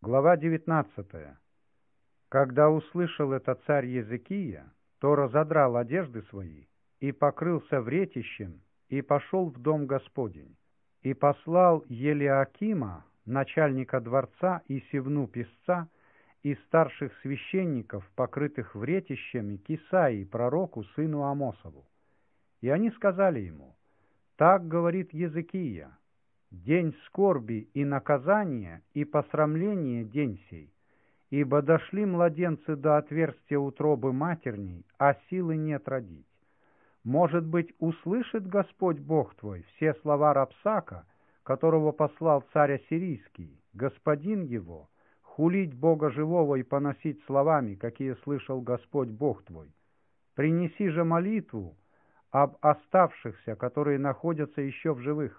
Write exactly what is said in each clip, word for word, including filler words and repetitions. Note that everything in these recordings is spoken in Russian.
Глава девятнадцатая. Когда услышал это царь Езекия, то разодрал одежды свои и покрылся вретищем и пошел в дом Господень, и послал Елиакима, начальника дворца, и Севну писца, и старших священников, покрытых вретищами, к Исаии, пророку, сыну Амосову. И они сказали ему: «Так говорит Езекия: день скорби и наказания и посрамления день сей, ибо дошли младенцы до отверстия утробы матерней, а силы нет родить. Может быть, услышит Господь Бог твой все слова Рабсака, которого послал царь Ассирийский, господин его, хулить Бога живого и поносить словами, какие слышал Господь Бог твой. Принеси же молитву об оставшихся, которые находятся еще в живых».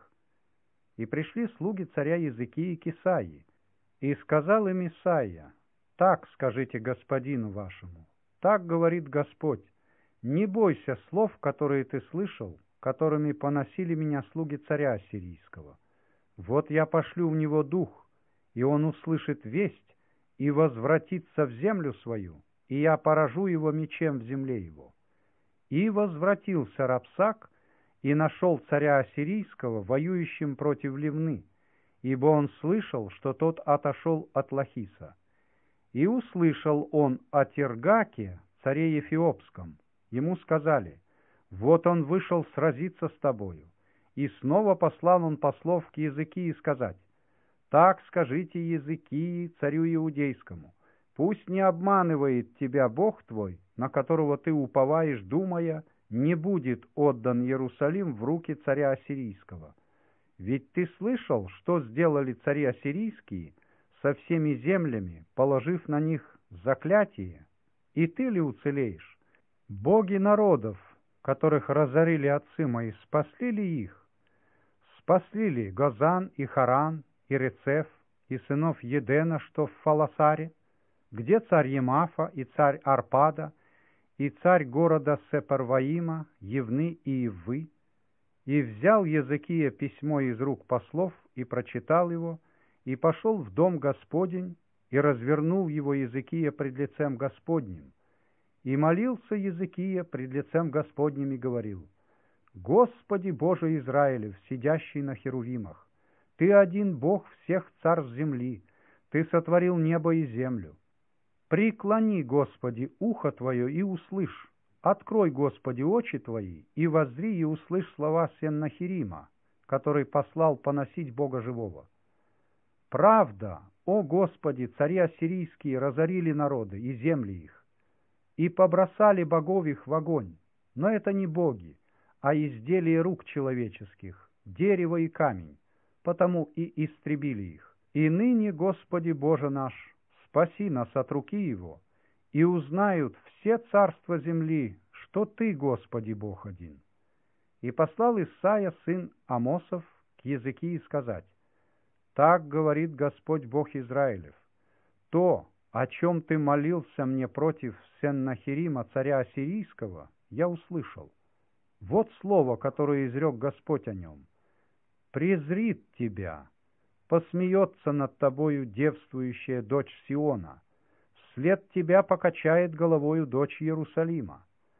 И пришли слуги царя Езекии к Исаии, и сказал им Исаия: «Так скажите господину вашему, так говорит Господь: не бойся слов, которые ты слышал, которыми поносили меня слуги царя Ассирийского. Вот я пошлю в него дух, и он услышит весть и возвратится в землю свою, и я поражу его мечем в земле его». И возвратился Рабсак и нашел царя Ассирийского воюющим против Ливны, ибо он слышал, что тот отошел от Лахиса. И услышал он о Тергаке, царе Эфиопском. Ему сказали: «Вот он вышел сразиться с тобою». И снова послал он послов к Езекии сказать: «Так скажите Езекии, царю иудейскому: пусть не обманывает тебя Бог твой, на которого ты уповаешь, думая, не будет отдан Иерусалим в руки царя Ассирийского. Ведь ты слышал, что сделали цари ассирийские со всеми землями, положив на них заклятие, и ты ли уцелеешь? Боги народов, которых разорили отцы мои, спасли ли их? Спасли ли Гозан и Харан и Рецеф и сынов Едена, что в Фаласаре? Где царь Емафа и царь Арпада, и царь города Сепарваима, Евны и Иввы?» И взял Езекия письмо из рук послов, и прочитал его, и пошел в дом Господень, и развернул его Езекия пред лицем Господним. И молился Езекия пред лицем Господним и говорил: «Господи Боже Израилев, сидящий на херувимах, Ты один Бог всех царств земли, Ты сотворил небо и землю. Преклони, Господи, ухо Твое и услышь. Открой, Господи, очи Твои, и воззри и услышь слова Сеннахерима, который послал поносить Бога живого. Правда, о Господи, цари ассирийские разорили народы и земли их, и побросали богов их в огонь, но это не боги, а изделия рук человеческих, дерево и камень, потому и истребили их. И ныне, Господи Боже наш, спаси нас от руки его, и узнают все царства земли, что Ты, Господи, Бог один». И послал Исаия, сын Амосов, к Езекии сказать: «Так говорит Господь Бог Израилев: то, о чем ты молился мне против Сеннахерима, царя Ассирийского, я услышал. Вот слово, которое изрек Господь о нем: презрит тебя, посмеется над тобою девствующая дочь Сиона, вслед тебя покачает головою дочь Иерусалима.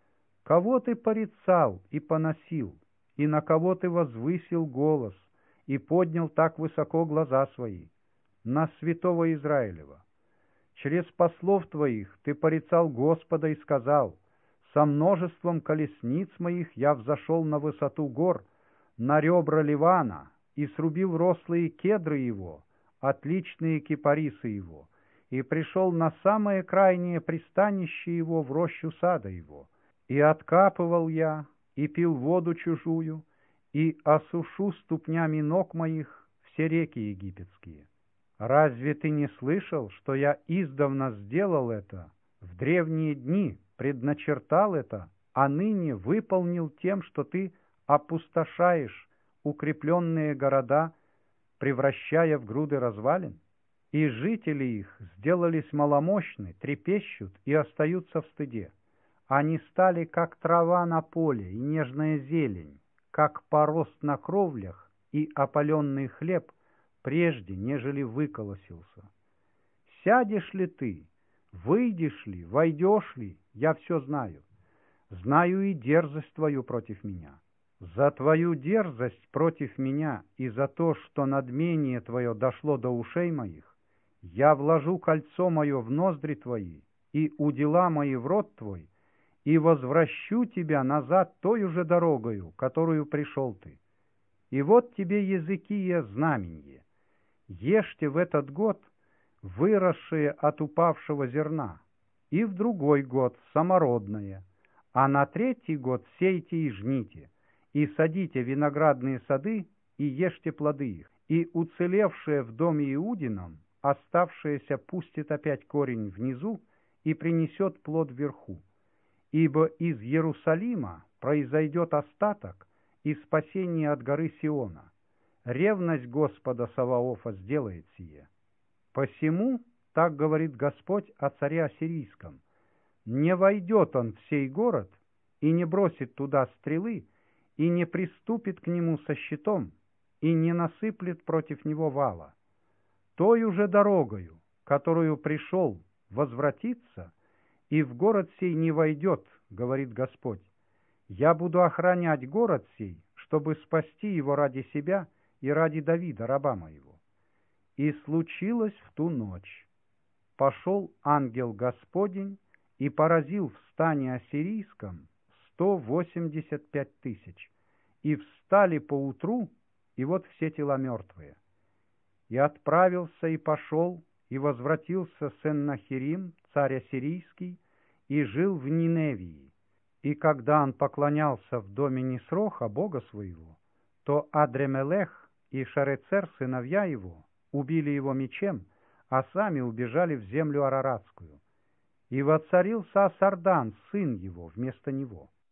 Кого ты порицал и поносил, и на кого ты возвысил голос, и поднял так высоко глаза свои? На святого Израилева. Через послов твоих ты порицал Господа и сказал: со множеством колесниц моих я взошел на высоту гор, на ребра Ливана, и срубил рослые кедры его, отличные кипарисы его, и пришел на самое крайнее пристанище его, в рощу сада его. И откапывал я, и пил воду чужую, и осушу ступнями ног моих все реки египетские. Разве ты не слышал, что я издавна сделал это, в древние дни предначертал это, а ныне выполнил тем, что ты опустошаешь укрепленные города, превращая в груды развалин? И жители их сделались маломощны, трепещут и остаются в стыде. Они стали, как трава на поле и нежная зелень, как порост на кровлях и опаленный хлеб, прежде, нежели выколосился. сядешь ли ты, выйдешь ли, войдешь ли, я все знаю. Знаю и дерзость твою против меня. За твою дерзость против меня и за то, что надмение твое дошло до ушей моих, я вложу кольцо мое в ноздри твои и удила мои в рот твой, и возвращу тебя назад той же дорогою, которую пришел ты. И вот тебе, Езекия, знаменье. Ешьте в этот год выросшие от упавшего зерна, и в другой год самородное, а на третий год сейте и жните, и садите виноградные сады, и ешьте плоды их, и уцелевшее в доме Иудином, оставшееся пустит опять корень внизу и принесет плод вверху. Ибо из Иерусалима произойдет остаток и спасение от горы Сиона. Ревность Господа Саваофа сделает сие. Посему, так говорит Господь о царе Ассирийском, не войдет он в сей город и не бросит туда стрелы, и не приступит к нему со щитом, и не насыплет против него вала. Той уже дорогою, которую пришел, возвратиться, и в город сей не войдет, говорит Господь. Я буду охранять город сей, чтобы спасти его ради себя и ради Давида, раба моего. И случилось в ту ночь. Пошел ангел Господень и поразил в стане ассирийском сто восемьдесят пять тысяч, и встали поутру, и вот все тела мертвые. И отправился, и пошел, и возвратился Сеннахерим, царь ассирийский, и жил в Ниневии. И когда он поклонялся в доме Нисроха, бога своего, то Адремелех и Шарецер, сыновья его, убили его мечем, а сами убежали в землю Араратскую. И воцарился Асардан, сын его, вместо него.